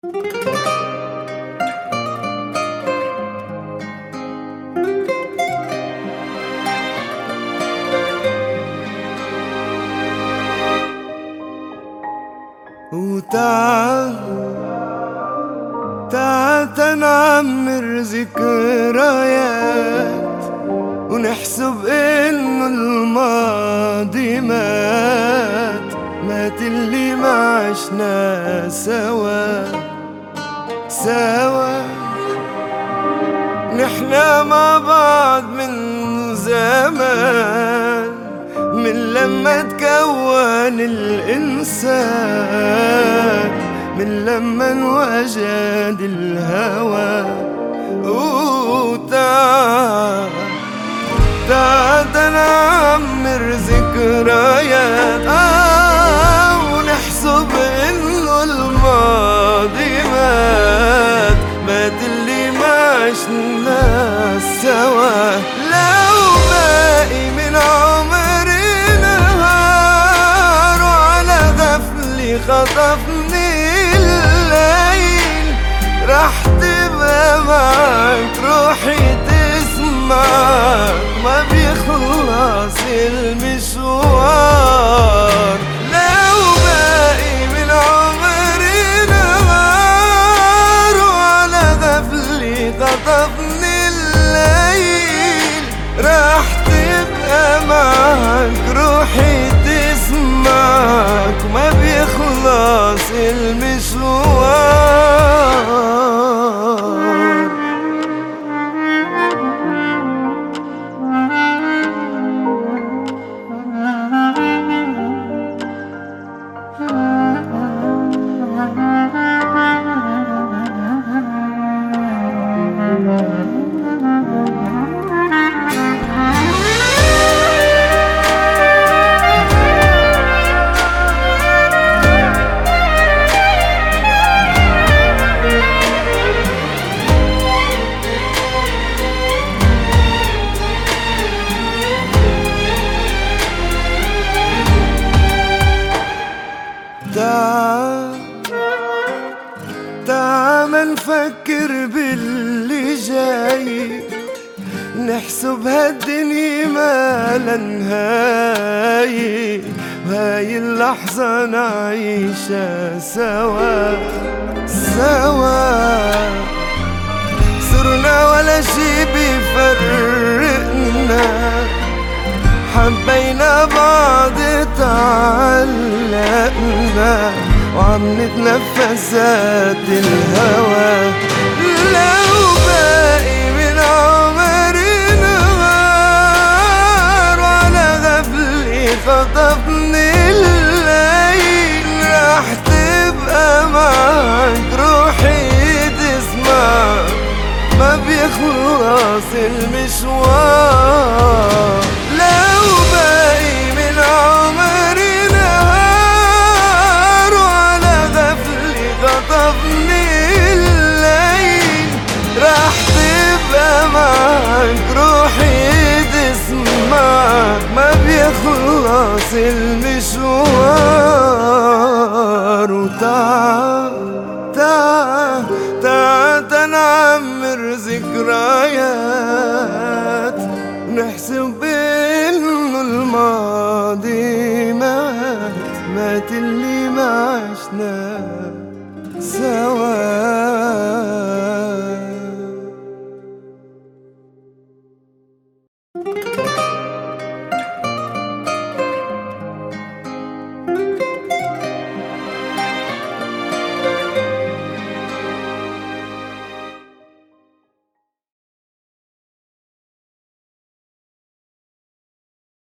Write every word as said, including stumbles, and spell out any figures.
وتعال تعال تنعمر ذكريات ونحسب انه الماضي مات مات اللي ما عشنا سوا سوا. نحنا مع بعض من زمان، من لما تكون الإنسان، من لما انوجد الهوى. وتعال تعال نعمر ذكريات آه ونحسب إنه الماضي مات مات اللي ما عشنا سوا. لو باقي من عمري نهار وعلى غفلي خطفني الليل، رح تبقى معك روحي تسمعك، ما بيخلص المشوار. لو باقي من عمري نهار وعلى غفلي خطفني الليل، رح تبقى معك روحي تسمعك، ما بيخلص المشوار. تعال تعال ما نفكر باللي جاي، نحسب هالدنيا ما لها نهاية، وهاي اللحظة نعيشها سوا سوا. صرنا ولا شي بيفرقنا، حبينا بعض تعلقنا، وعم نتنفس ذات الهوى. لو باقي من عمري نهار وعلى غفلي خطفني الليل، رح تبقى معك روحي تسمع، ما بيخلص المشوار. لو باقي من عمري نهار وعلى غفلي خطفني الليل، رح تبقى معك روحي تسمعك، ما بيخلص المشوار. وتعال تعال تعال تنعمر ذكريات، نحسب إنه الماضي مات مات اللي ما عشنا سوا.